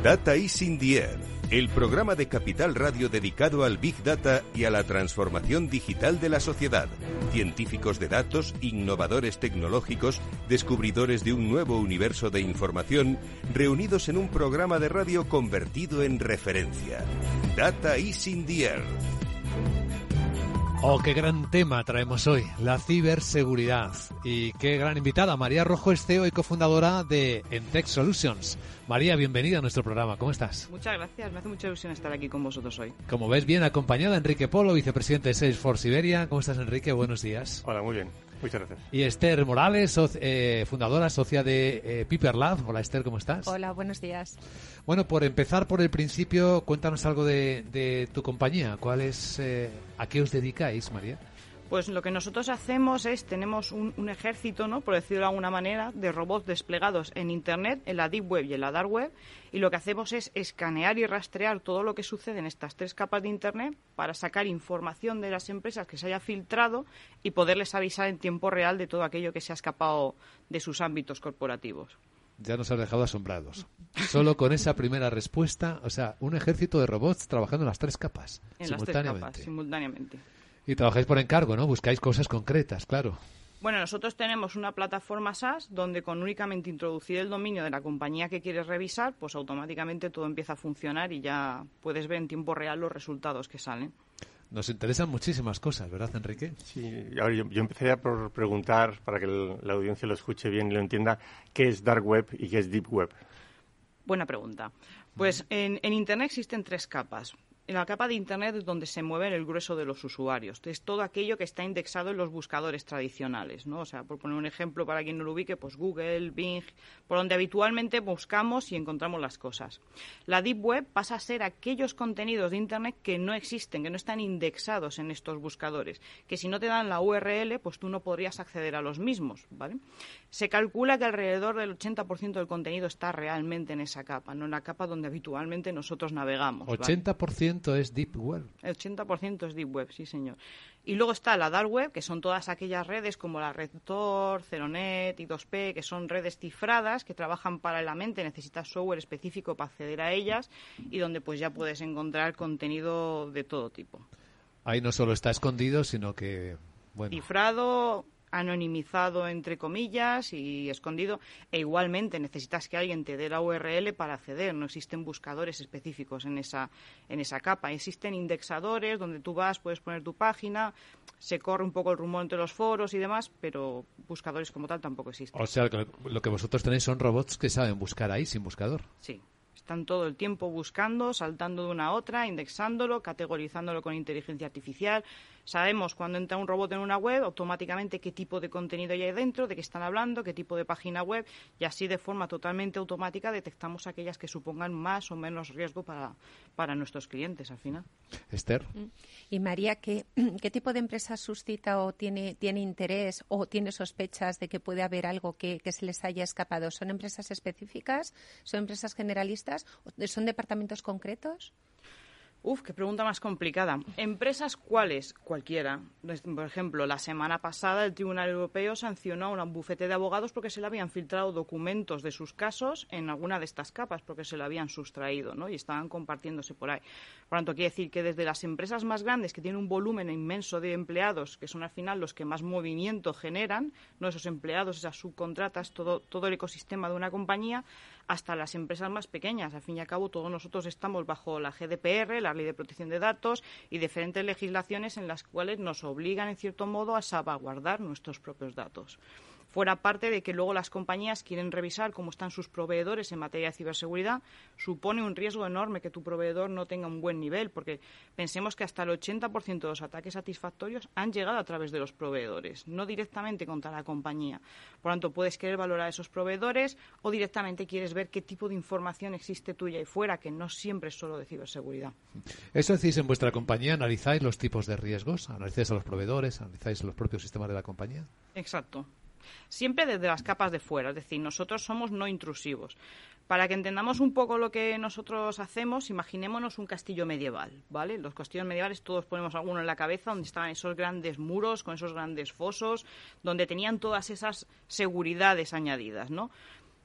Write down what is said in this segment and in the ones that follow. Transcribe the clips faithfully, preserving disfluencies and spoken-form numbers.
Data is in the air, el programa de Capital Radio dedicado al Big Data y a la transformación digital de la sociedad. Científicos de datos, innovadores tecnológicos, descubridores de un nuevo universo de información, reunidos en un programa de radio convertido en referencia. Data is in the air. Oh, qué gran tema traemos hoy, la ciberseguridad. Y qué gran invitada, María Rojo es C E O y cofundadora de Entech Solutions. María, bienvenida a nuestro programa, ¿cómo estás? Muchas gracias, me hace mucha ilusión estar aquí con vosotros hoy. Como ves, bien acompañada, Enrique Polo, vicepresidente de Salesforce Iberia. ¿Cómo estás, Enrique? Buenos días. Hola, muy bien, muchas gracias. Y Esther Morales, soci- eh, fundadora, socia de eh, Piper Lab. Hola, Esther, ¿cómo estás? Hola, buenos días. Bueno, por empezar por el principio, cuéntanos algo de, de tu compañía. ¿Cuál es, eh, ¿A qué os dedicáis, María? Pues lo que nosotros hacemos es, tenemos un, un ejército, ¿no?, por decirlo de alguna manera, de robots desplegados en Internet, en la Deep Web y en la Dark Web, y lo que hacemos es escanear y rastrear todo lo que sucede en estas tres capas de Internet para sacar información de las empresas que se haya filtrado y poderles avisar en tiempo real de todo aquello que se ha escapado de sus ámbitos corporativos. Ya nos has dejado asombrados. Solo con esa primera respuesta, o sea, un ejército de robots trabajando en las tres capas, En las tres simultáneamente. capas, simultáneamente. Y trabajáis por encargo, ¿no? Buscáis cosas concretas, claro. Bueno, nosotros tenemos una plataforma SaaS donde con únicamente introducir el dominio de la compañía que quieres revisar, pues automáticamente todo empieza a funcionar y ya puedes ver en tiempo real los resultados que salen. Nos interesan muchísimas cosas, ¿verdad, Enrique? Sí, ahora yo, yo empezaría por preguntar, para que el, la audiencia lo escuche bien y lo entienda, ¿qué es Dark Web y qué es Deep Web? Buena pregunta. Pues en, en Internet existen tres capas. En la capa de Internet es donde se mueve el grueso de los usuarios. Es todo aquello que está indexado en los buscadores tradicionales, ¿no? O sea, por poner un ejemplo para quien no lo ubique, pues Google, Bing, por donde habitualmente buscamos y encontramos las cosas. La Deep Web pasa a ser aquellos contenidos de Internet que no existen, que no están indexados en estos buscadores, que si no te dan la U R L, pues tú no podrías acceder a los mismos, ¿vale? Se calcula que alrededor del ochenta por ciento del contenido está realmente en esa capa, no en la capa donde habitualmente nosotros navegamos, ¿vale? ochenta por ciento es Deep Web. El ochenta por ciento es Deep Web, sí, señor. Y luego está la Dark Web, que son todas aquellas redes como la Red Tor, Ceronet, I dos P, que son redes cifradas que trabajan paralelamente, necesitas software específico para acceder a ellas y donde pues ya puedes encontrar contenido de todo tipo. Ahí no solo está escondido, sino que, bueno... Cifrado, anonimizado entre comillas y escondido, e igualmente necesitas que alguien te dé la U R L para acceder. No existen buscadores específicos en esa en esa capa. Existen indexadores donde tú vas, puedes poner tu página, se corre un poco el rumor entre los foros y demás, pero buscadores como tal tampoco existen. O sea, que lo que vosotros tenéis son robots que saben buscar ahí sin buscador. Sí. Están todo el tiempo buscando, saltando de una a otra, indexándolo, categorizándolo con inteligencia artificial. Sabemos cuando entra un robot en una web, automáticamente qué tipo de contenido hay ahí dentro, de qué están hablando, qué tipo de página web, y así de forma totalmente automática detectamos aquellas que supongan más o menos riesgo para, para nuestros clientes al final. Esther. Y María, ¿qué, qué tipo de empresa suscita o tiene, tiene interés o tiene sospechas de que puede haber algo que, que se les haya escapado? ¿Son empresas específicas? ¿Son empresas generalistas? ¿Son departamentos concretos? Uf, qué pregunta más complicada. ¿Empresas cuáles? Cualquiera. Por ejemplo, la semana pasada el Tribunal Europeo sancionó a un bufete de abogados porque se le habían filtrado documentos de sus casos en alguna de estas capas, porque se lo habían sustraído, ¿no? Y estaban compartiéndose por ahí. Por tanto, quiere decir que desde las empresas más grandes, que tienen un volumen inmenso de empleados, que son al final los que más movimiento generan, ¿no?, esos empleados, esas subcontratas, todo, todo el ecosistema de una compañía, hasta las empresas más pequeñas. Al fin y al cabo, todos nosotros estamos bajo la G D P R, la Ley de Protección de Datos, y diferentes legislaciones en las cuales nos obligan, en cierto modo, a salvaguardar nuestros propios datos. Fuera parte de que luego las compañías quieren revisar cómo están sus proveedores en materia de ciberseguridad, supone un riesgo enorme que tu proveedor no tenga un buen nivel, porque pensemos que hasta el ochenta por ciento de los ataques satisfactorios han llegado a través de los proveedores, no directamente contra la compañía. Por lo tanto, puedes querer valorar esos proveedores o directamente quieres ver qué tipo de información existe tuya ahí fuera, que no siempre es solo de ciberseguridad. ¿Eso decís en vuestra compañía? ¿Analizáis los tipos de riesgos? ¿Analizáis a los proveedores? ¿Analizáis los propios sistemas de la compañía? Exacto. Siempre desde las capas de fuera, es decir, nosotros somos no intrusivos. Para que entendamos un poco lo que nosotros hacemos, imaginémonos un castillo medieval, ¿vale? Los castillos medievales todos ponemos alguno en la cabeza, donde estaban esos grandes muros con esos grandes fosos, donde tenían todas esas seguridades añadidas, ¿no?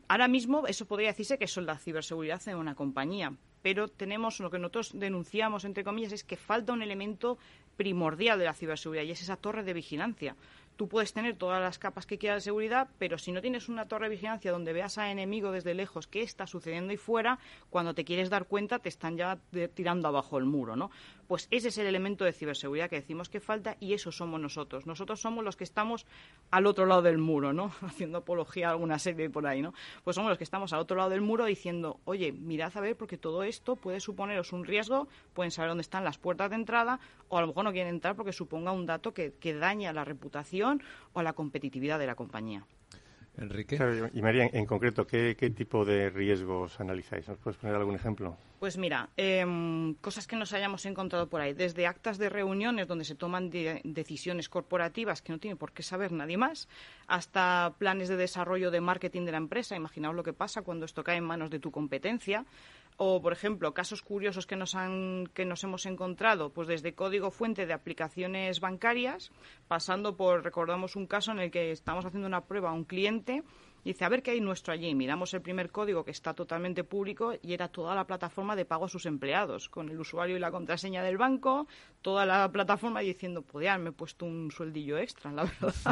Ahora mismo eso podría decirse que eso es la ciberseguridad en una compañía, pero tenemos lo que nosotros denunciamos, entre comillas, es que falta un elemento primordial de la ciberseguridad y es esa torre de vigilancia. Tú puedes tener todas las capas que quieras de seguridad, pero si no tienes una torre de vigilancia donde veas a enemigo desde lejos qué está sucediendo ahí fuera, cuando te quieres dar cuenta te están ya tirando abajo el muro, ¿no? Pues ese es el elemento de ciberseguridad que decimos que falta y eso somos nosotros. Nosotros somos los que estamos al otro lado del muro, ¿no? Haciendo apología a alguna serie por ahí, ¿no? Pues somos los que estamos al otro lado del muro diciendo, oye, mirad a ver porque todo esto puede suponeros un riesgo, pueden saber dónde están las puertas de entrada o a lo mejor no quieren entrar porque suponga un dato que, que daña la reputación o la competitividad de la compañía. Enrique. Claro, y María, en concreto, ¿qué, ¿qué tipo de riesgos analizáis? ¿Nos puedes poner algún ejemplo? Pues mira, eh, cosas que nos hayamos encontrado por ahí, desde actas de reuniones donde se toman de, decisiones corporativas que no tiene por qué saber nadie más, hasta planes de desarrollo de marketing de la empresa. Imaginaos lo que pasa cuando esto cae en manos de tu competencia. O, por ejemplo, casos curiosos que nos han que nos hemos encontrado, pues desde código fuente de aplicaciones bancarias, pasando por, recordamos un caso en el que estamos haciendo una prueba a un cliente y dice, a ver qué hay nuestro allí. Miramos el primer código que está totalmente público y era toda la plataforma de pago a sus empleados, con el usuario y la contraseña del banco, toda la plataforma y diciendo, podría haberme puesto un sueldillo extra, la verdad.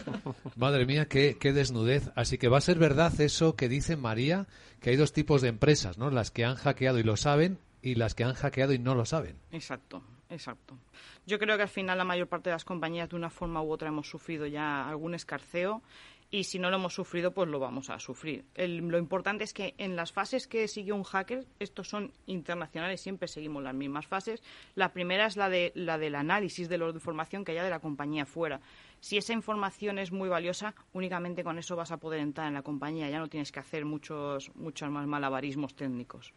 Madre mía, qué, qué desnudez. Así que va a ser verdad eso que dice María, que hay dos tipos de empresas, ¿no? Las que han hackeado y lo saben y las que han hackeado y no lo saben. Exacto. Exacto. Yo creo que al final la mayor parte de las compañías de una forma u otra hemos sufrido ya algún escarceo y si no lo hemos sufrido pues lo vamos a sufrir. El, lo importante es que en las fases que siguió un hacker, estos son internacionales, siempre seguimos las mismas fases. La primera es la de la del análisis de la información que haya de la compañía fuera. Si esa información es muy valiosa, únicamente con eso vas a poder entrar en la compañía, ya no tienes que hacer muchos muchos más malabarismos técnicos.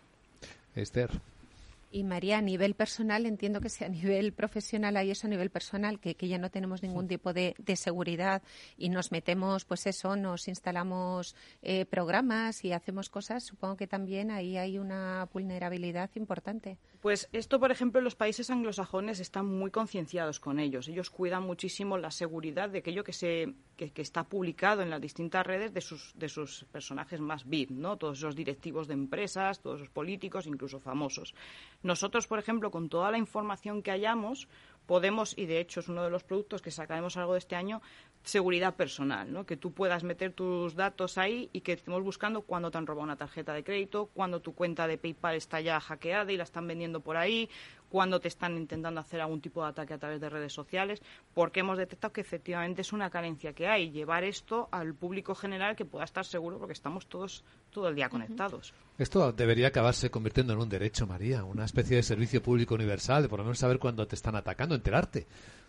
Esther. Y María, a nivel personal, entiendo que si a nivel profesional hay eso, a nivel personal, que, que ya no tenemos ningún tipo de, de seguridad y nos metemos, pues eso, nos instalamos eh, programas y hacemos cosas, supongo que también ahí hay una vulnerabilidad importante. Pues esto, por ejemplo, en los países anglosajones están muy concienciados con ellos. Ellos cuidan muchísimo la seguridad de aquello que se que, que está publicado en las distintas redes de sus de sus personajes más V I P, ¿no? Todos esos directivos de empresas, todos esos políticos, incluso famosos. Nosotros, por ejemplo, con toda la información que hayamos, podemos, y de hecho es uno de los productos que sacaremos algo de este año, seguridad personal, ¿no? Que tú puedas meter tus datos ahí y que estemos buscando cuándo te han robado una tarjeta de crédito, cuándo tu cuenta de PayPal está ya hackeada y la están vendiendo por ahí, cuándo te están intentando hacer algún tipo de ataque a través de redes sociales, porque hemos detectado que efectivamente es una carencia que hay, llevar esto al público general que pueda estar seguro porque estamos todos todo el día conectados. Esto debería acabarse convirtiendo en un derecho, María, una especie de servicio público universal, de por lo menos saber cuándo te están atacando, enterarte.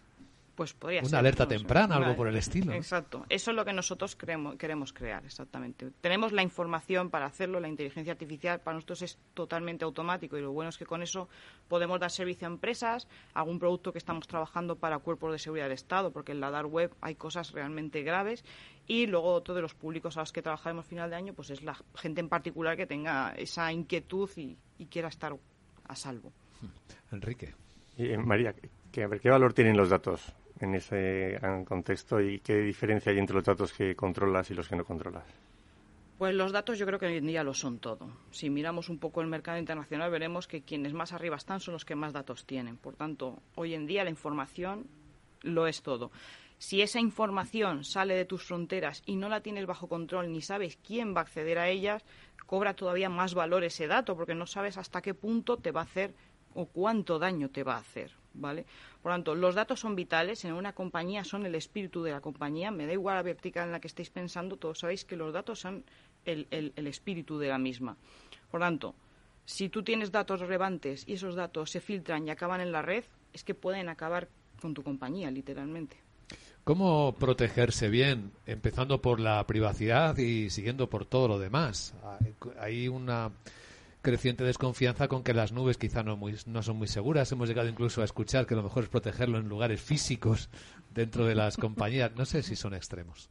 Pues podría una ser, alerta no temprana, sé, algo por el estilo. Exacto. Eso es lo que nosotros creemos, queremos crear, exactamente. Tenemos la información para hacerlo, la inteligencia artificial para nosotros es totalmente automático y lo bueno es que con eso podemos dar servicio a empresas, algún producto que estamos trabajando para cuerpos de seguridad del Estado, porque en la dark web hay cosas realmente graves y luego otro de los públicos a los que trabajaremos a final de año pues es la gente en particular que tenga esa inquietud y, y quiera estar a salvo. Enrique. Eh, María, ¿qué, a ver, ¿qué valor tienen los datos en ese contexto y qué diferencia hay entre los datos que controlas y los que no controlas? Pues los datos yo creo que hoy en día lo son todo. Si miramos un poco el mercado internacional veremos que quienes más arriba están son los que más datos tienen. Por tanto, hoy en día la información lo es todo. Si esa información sale de tus fronteras y no la tienes bajo control ni sabes quién va a acceder a ellas, cobra todavía más valor ese dato porque no sabes hasta qué punto te va a hacer o cuánto daño te va a hacer, ¿vale? Por lo tanto, los datos son vitales, en una compañía son el espíritu de la compañía, me da igual la vertical en la que estéis pensando, todos sabéis que los datos son el, el, el espíritu de la misma. Por lo tanto, si tú tienes datos relevantes y esos datos se filtran y acaban en la red, es que pueden acabar con tu compañía, literalmente. ¿Cómo protegerse bien, empezando por la privacidad y siguiendo por todo lo demás? Hay una creciente desconfianza con que las nubes quizá no, muy, no son muy seguras. Hemos llegado incluso a escuchar que lo mejor es protegerlo en lugares físicos dentro de las compañías. No sé si son extremos.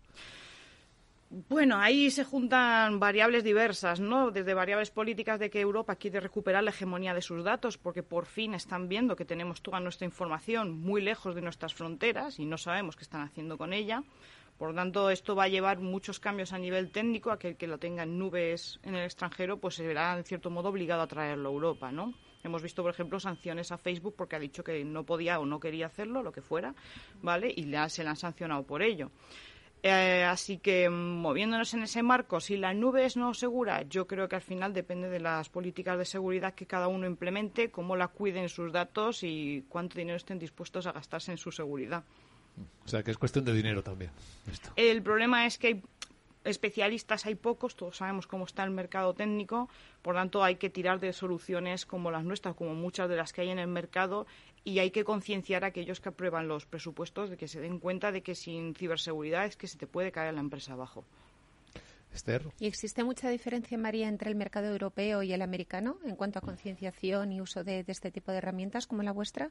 Bueno, ahí se juntan variables diversas, ¿no? Desde variables políticas de que Europa quiere recuperar la hegemonía de sus datos porque por fin están viendo que tenemos toda nuestra información muy lejos de nuestras fronteras y no sabemos qué están haciendo con ella. Por lo tanto, esto va a llevar muchos cambios a nivel técnico. Aquel que lo tenga en nubes en el extranjero, pues se verá, en cierto modo, obligado a traerlo a Europa, ¿no? Hemos visto, por ejemplo, sanciones a Facebook porque ha dicho que no podía o no quería hacerlo, lo que fuera, ¿vale? Y le, se le han sancionado por ello. Eh, así que, moviéndonos en ese marco, si la nube es no segura, yo creo que al final depende de las políticas de seguridad que cada uno implemente, cómo la cuiden sus datos y cuánto dinero estén dispuestos a gastarse en su seguridad. O sea, que es cuestión de dinero también. Esto. El problema es que hay especialistas, hay pocos, todos sabemos cómo está el mercado técnico, por tanto hay que tirar de soluciones como las nuestras, como muchas de las que hay en el mercado, y hay que concienciar a aquellos que aprueban los presupuestos de que se den cuenta de que sin ciberseguridad es que se te puede caer la empresa abajo. Esther. ¿Y existe mucha diferencia, María, entre el mercado europeo y el americano en cuanto a concienciación y uso de, de este tipo de herramientas como la vuestra?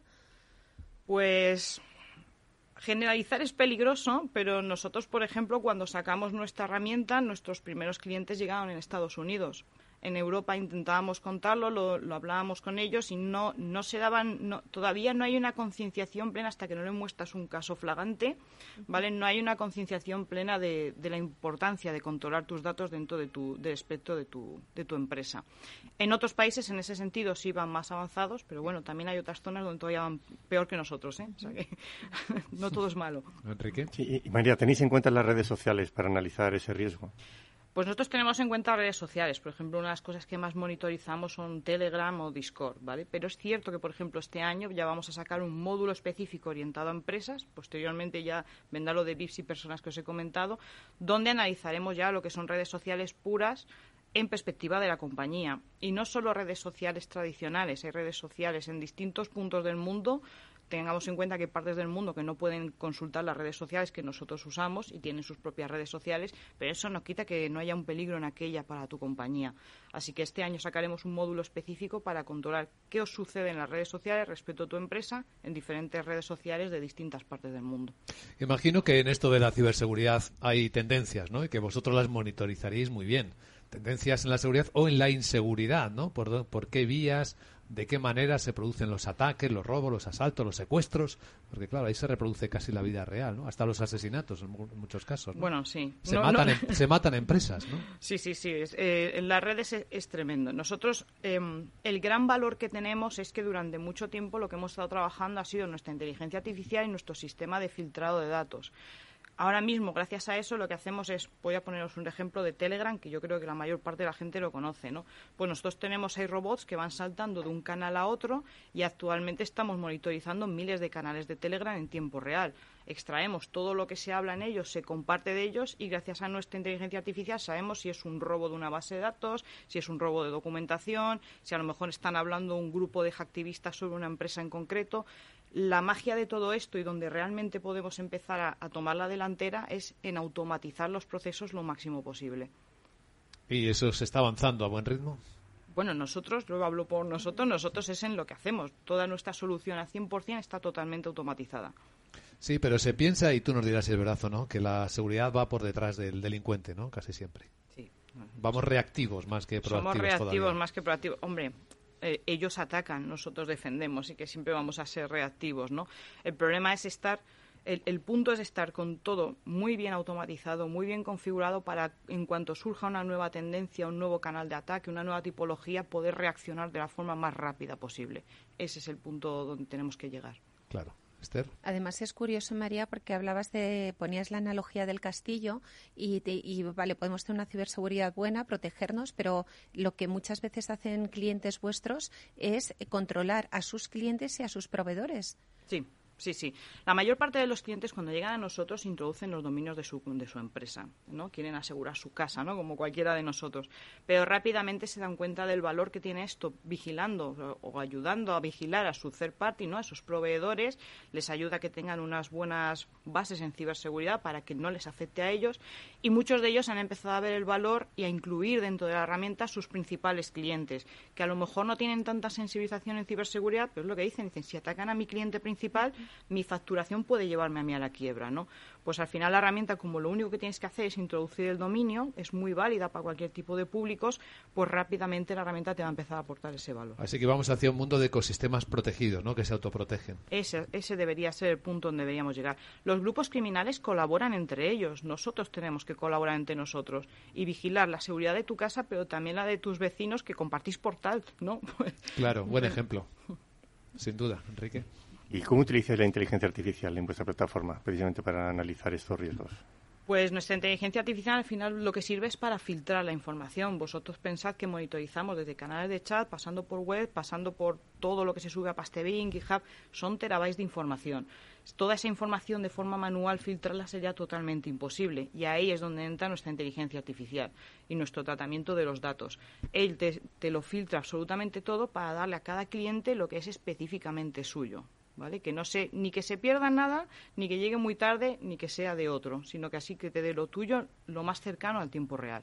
Pues generalizar es peligroso, pero nosotros, por ejemplo, cuando sacamos nuestra herramienta, nuestros primeros clientes llegaron en Estados Unidos. En Europa intentábamos contarlo, lo, lo hablábamos con ellos y no, no se daban, no, todavía no hay una concienciación plena hasta que no le muestras un caso flagrante, ¿vale? No hay una concienciación plena de, de la importancia de controlar tus datos dentro de tu, del espectro de tu, de tu empresa. En otros países, en ese sentido, sí van más avanzados, pero bueno, también hay otras zonas donde todavía van peor que nosotros, ¿eh? O sea que no todo es malo. Enrique. Sí, y María, ¿tenéis en cuenta las redes sociales para analizar ese riesgo? Pues nosotros tenemos en cuenta redes sociales. Por ejemplo, una de las cosas que más monitorizamos son Telegram o Discord, ¿vale? Pero es cierto que, por ejemplo, este año ya vamos a sacar un módulo específico orientado a empresas. Posteriormente ya vendrá lo de V I Ps y personas que os he comentado, donde analizaremos ya lo que son redes sociales puras en perspectiva de la compañía. Y no solo redes sociales tradicionales, hay redes sociales en distintos puntos del mundo. Tengamos en cuenta que hay partes del mundo que no pueden consultar las redes sociales que nosotros usamos y tienen sus propias redes sociales, pero eso no quita que no haya un peligro en aquella para tu compañía. Así que este año sacaremos un módulo específico para controlar qué os sucede en las redes sociales respecto a tu empresa en diferentes redes sociales de distintas partes del mundo. Imagino que en esto de la ciberseguridad hay tendencias, ¿no? Y que vosotros las monitorizaréis muy bien. Tendencias en la seguridad o en la inseguridad, ¿no? ¿Por, por qué vías, de qué manera se producen los ataques, los robos, los asaltos, los secuestros? Porque, claro, ahí se reproduce casi la vida real, ¿no? Hasta los asesinatos en muchos casos, ¿no? Bueno, sí. Se, no, matan, no. Em, se matan empresas, ¿no? Sí, sí, sí. Es, eh, en las redes es, es tremendo. Nosotros, eh, el gran valor que tenemos es que durante mucho tiempo lo que hemos estado trabajando ha sido nuestra inteligencia artificial y nuestro sistema de filtrado de datos. Ahora mismo, gracias a eso, lo que hacemos es, voy a poneros un ejemplo de Telegram, que yo creo que la mayor parte de la gente lo conoce, ¿no? Pues nosotros tenemos ahí robots que van saltando de un canal a otro y actualmente estamos monitorizando miles de canales de Telegram en tiempo real. Extraemos todo lo que se habla en ellos, se comparte de ellos y gracias a nuestra inteligencia artificial sabemos si es un robo de una base de datos, si es un robo de documentación, si a lo mejor están hablando un grupo de hacktivistas sobre una empresa en concreto. La magia de todo esto y donde realmente podemos empezar a, a tomar la delantera es en automatizar los procesos lo máximo posible. ¿Y eso se está avanzando a buen ritmo? Bueno, nosotros, luego hablo por nosotros, nosotros es en lo que hacemos. Toda nuestra solución al cien por ciento está totalmente automatizada. Sí, pero se piensa, y tú nos dirás si es verdad o no, que la seguridad va por detrás del delincuente, ¿no? Casi siempre. Sí. Vamos reactivos más que proactivos. Somos reactivos todavía. más que proactivos. Hombre, eh, ellos atacan, nosotros defendemos y que siempre vamos a ser reactivos, ¿no? El problema es estar... El, el punto es estar con todo muy bien automatizado, muy bien configurado para, en cuanto surja una nueva tendencia, un nuevo canal de ataque, una nueva tipología, poder reaccionar de la forma más rápida posible. Ese es el punto donde tenemos que llegar. Claro. Esther. Además es curioso, María, porque hablabas de, ponías la analogía del castillo y, te, y vale, podemos tener una ciberseguridad buena, protegernos, pero lo que muchas veces hacen clientes vuestros es controlar a sus clientes y a sus proveedores. Sí. Sí, sí. La mayor parte de los clientes cuando llegan a nosotros introducen los dominios de su, de su empresa, ¿no? Quieren asegurar su casa, ¿no? Como cualquiera de nosotros. Pero rápidamente se dan cuenta del valor que tiene esto vigilando o, o ayudando a vigilar a su third party, ¿no? A sus proveedores. Les ayuda a que tengan unas buenas bases en ciberseguridad para que no les afecte a ellos. Y muchos de ellos han empezado a ver el valor y a incluir dentro de la herramienta sus principales clientes, que a lo mejor no tienen tanta sensibilización en ciberseguridad, pero es lo que dicen. Dicen, si atacan a mi cliente principal, mi facturación puede llevarme a mí a la quiebra, ¿no? Pues al final la herramienta, como lo único que tienes que hacer es introducir el dominio, es muy válida para cualquier tipo de públicos, pues rápidamente la herramienta te va a empezar a aportar ese valor. Así que vamos hacia un mundo de ecosistemas protegidos, ¿no? Que se autoprotegen. Ese, ese debería ser el punto donde deberíamos llegar. Los grupos criminales colaboran entre ellos, nosotros tenemos que colaborar entre nosotros y vigilar la seguridad de tu casa, pero también la de tus vecinos que compartís portal, ¿no? Claro, buen ejemplo. Sin duda, Enrique. ¿Y cómo utilizáis la inteligencia artificial en vuestra plataforma, precisamente para analizar estos riesgos? Pues nuestra inteligencia artificial al final lo que sirve es para filtrar la información. Vosotros pensad que monitorizamos desde canales de chat, pasando por web, pasando por todo lo que se sube a Pastebin, GitHub, son terabytes de información. Toda esa información de forma manual filtrarla sería totalmente imposible y ahí es donde entra nuestra inteligencia artificial y nuestro tratamiento de los datos. Él te, te lo filtra absolutamente todo para darle a cada cliente lo que es específicamente suyo. ¿Vale? Que no sé ni que se pierda nada, ni que llegue muy tarde, ni que sea de otro, sino que así que te dé lo tuyo lo más cercano al tiempo real.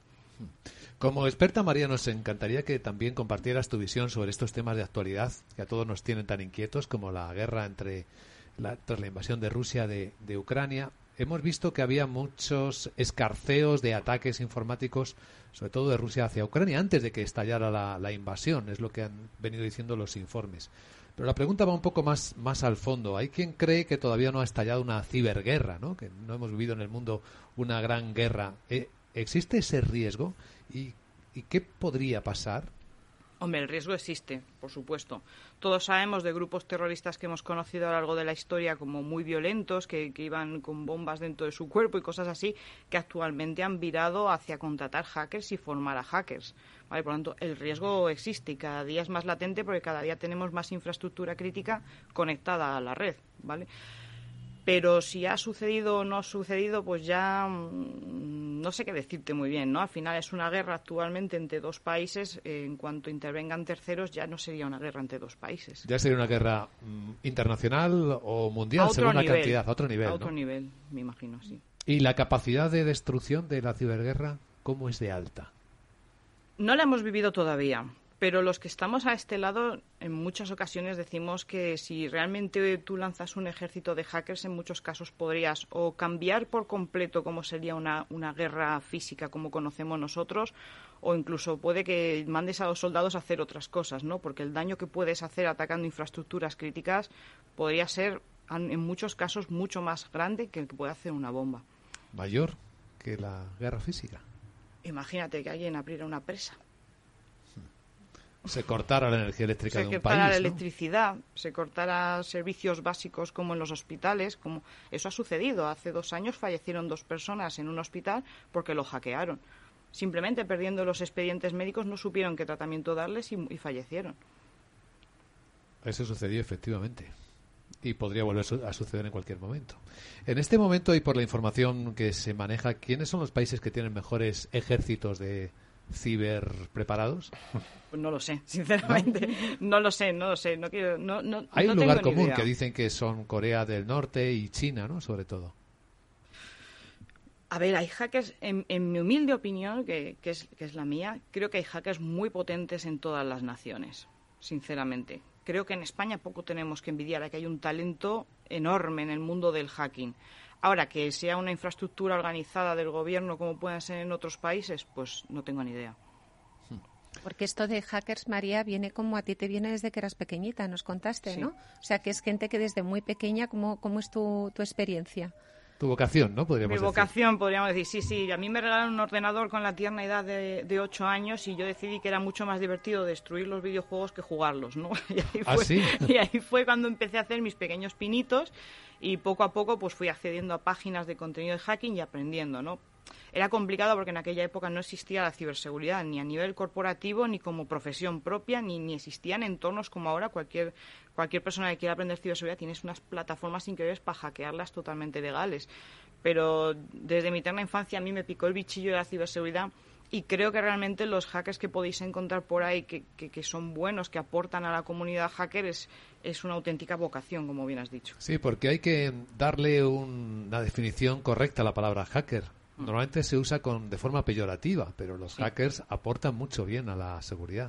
Como experta, María, nos encantaría que también compartieras tu visión sobre estos temas de actualidad que a todos nos tienen tan inquietos, como la guerra entre la, tras la invasión de Rusia de, de Ucrania. Hemos visto que había muchos escarceos de ataques informáticos, sobre todo de Rusia hacia Ucrania, antes de que estallara la, la invasión, es lo que han venido diciendo los informes. Pero la pregunta va un poco más, más al fondo. Hay quien cree que todavía no ha estallado una ciberguerra, ¿no? Que no hemos vivido en el mundo una gran guerra. ¿Eh, ¿Existe ese riesgo? ¿Y, ¿Y qué podría pasar? Hombre, el riesgo existe, por supuesto. Todos sabemos de grupos terroristas que hemos conocido a lo largo de la historia como muy violentos, que, que iban con bombas dentro de su cuerpo y cosas así, que actualmente han virado hacia contratar hackers y formar a hackers. ¿Vale? Por lo tanto, el riesgo existe y cada día es más latente porque cada día tenemos más infraestructura crítica conectada a la red, ¿vale? Pero si ha sucedido o no ha sucedido, pues ya mmm, no sé qué decirte muy bien, ¿no? Al final es una guerra actualmente entre dos países. Eh, en cuanto intervengan terceros, ya no sería una guerra entre dos países. Ya sería una guerra mmm, internacional o mundial, según nivel, la cantidad, a otro nivel, A otro ¿no? nivel, me imagino, sí. ¿Y la capacidad de destrucción de la ciberguerra, cómo es de alta? No la hemos vivido todavía. Pero los que estamos a este lado, en muchas ocasiones decimos que si realmente tú lanzas un ejército de hackers, en muchos casos podrías o cambiar por completo cómo sería una, una guerra física como conocemos nosotros, o incluso puede que mandes a los soldados a hacer otras cosas, ¿no? Porque el daño que puedes hacer atacando infraestructuras críticas podría ser, en muchos casos, mucho más grande que el que puede hacer una bomba. Mayor que la guerra física. Imagínate que alguien abriera una presa. Se cortara la energía eléctrica se de un país, cortara la ¿no? electricidad, se cortara servicios básicos como en los hospitales, como eso ha sucedido. Hace dos años fallecieron dos personas en un hospital porque lo hackearon. Simplemente perdiendo los expedientes médicos no supieron qué tratamiento darles y, y fallecieron. Eso sucedió efectivamente y podría volver a suceder en cualquier momento. En este momento y por la información que se maneja, ¿quiénes son los países que tienen mejores ejércitos de ciber preparados? Pues no lo sé, sinceramente. No, no lo sé, no lo sé. No quiero, no, no, Hay no un lugar tengo ni común idea. que dicen que son Corea del Norte y China, ¿no? Sobre todo. A ver, hay hackers, en, en mi humilde opinión, que, que, es, que es la mía, creo que hay hackers muy potentes en todas las naciones, sinceramente. Creo que en España poco tenemos que envidiar, a que hay un talento enorme en el mundo del hacking. Ahora, que sea una infraestructura organizada del gobierno como pueden ser en otros países, pues no tengo ni idea. Porque esto de hackers, María, viene como a ti te viene desde que eras pequeñita, nos contaste, Sí. ¿no? O sea, que es gente que desde muy pequeña, ¿cómo, cómo es tu, tu experiencia? Tu vocación, ¿no? Podríamos Mi decir. vocación, podríamos decir, sí, sí. A mí me regalaron un ordenador con la tierna edad de, de ocho años y yo decidí que era mucho más divertido destruir los videojuegos que jugarlos, ¿no? Y ahí ¿Ah, fue, sí? y ahí fue cuando empecé a hacer mis pequeños pinitos y poco a poco pues fui accediendo a páginas de contenido de hacking y aprendiendo, ¿no? Era complicado porque en aquella época no existía la ciberseguridad, ni a nivel corporativo, ni como profesión propia, ni, ni existían entornos como ahora. Cualquier, cualquier persona que quiera aprender ciberseguridad tienes unas plataformas increíbles para hackearlas totalmente legales. Pero desde mi eterna infancia a mí me picó el bichillo de la ciberseguridad y creo que realmente los hackers que podéis encontrar por ahí que, que, que son buenos, que aportan a la comunidad hacker, es, es una auténtica vocación, como bien has dicho. Sí, porque hay que darle un, una definición correcta a la palabra hacker. Normalmente se usa con de forma peyorativa, pero los Sí. hackers aportan mucho bien a la seguridad.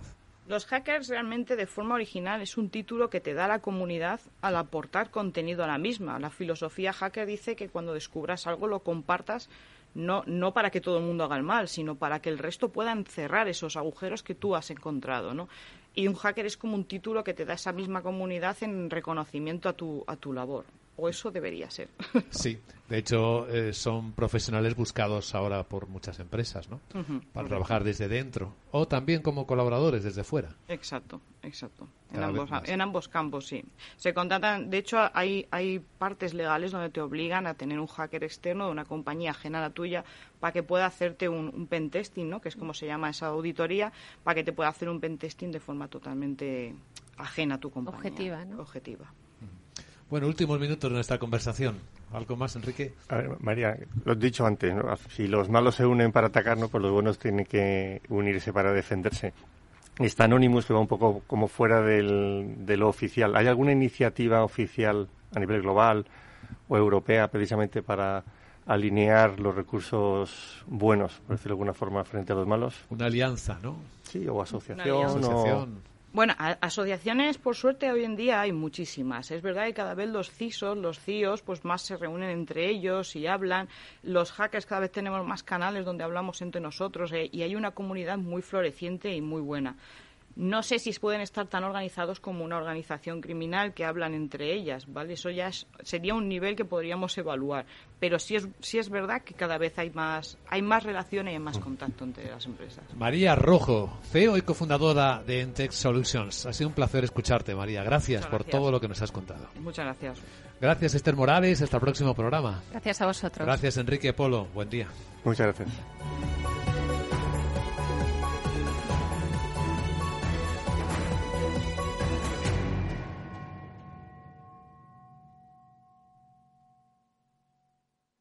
Los hackers realmente de forma original es un título que te da la comunidad al aportar contenido a la misma. La filosofía hacker dice que cuando descubras algo lo compartas no, no para que todo el mundo haga el mal, sino para que el resto pueda encerrar esos agujeros que tú has encontrado, ¿no? Y un hacker es como un título que te da esa misma comunidad en reconocimiento a tu, a tu labor. O eso debería ser. Sí, de hecho eh, son profesionales buscados ahora por muchas empresas, ¿no? Uh-huh, Para correcto. trabajar desde dentro o también como colaboradores desde fuera. Exacto, exacto. En Cada vez ambos, más. en ambos campos, sí. Se contratan, de hecho, hay, hay partes legales donde te obligan a tener un hacker externo de una compañía ajena a la tuya para que pueda hacerte un, un pentesting, ¿no? Que es como se llama esa auditoría, para que te pueda hacer un pentesting de forma totalmente ajena a tu compañía. Objetiva, ¿no? Objetiva. Bueno, últimos minutos de nuestra conversación. ¿Algo más, Enrique? A ver, María, lo he dicho antes, ¿no? Si los malos se unen para atacarnos, pues los buenos tienen que unirse para defenderse. Está Anonymous, que va un poco como fuera del, de lo oficial. ¿Hay alguna iniciativa oficial a nivel global o europea precisamente para alinear los recursos buenos, por decirlo de alguna forma, frente a los malos? Una alianza, ¿no? Sí, o asociación. Una alianza. o... Asociación. Bueno, a- asociaciones, por suerte, hoy en día hay muchísimas. Es verdad que cada vez los C I S Os, los C I Os, pues más se reúnen entre ellos y hablan. Los hackers cada vez tenemos más canales donde hablamos entre nosotros eh, y hay una comunidad muy floreciente y muy buena. No sé si pueden estar tan organizados como una organización criminal que hablan entre ellas, ¿vale? Eso ya es- sería un nivel que podríamos evaluar. Pero sí es, sí es verdad que cada vez hay más, hay más relación y hay más contacto entre las empresas. María Rojo, C E O y cofundadora de Entech Solutions. Ha sido un placer escucharte, María. Gracias, Muchas por gracias. todo lo que nos has contado. Muchas gracias. Gracias, Esther Morales. Hasta el próximo programa. Gracias a vosotros. Gracias, Enrique Polo. Buen día. Muchas gracias.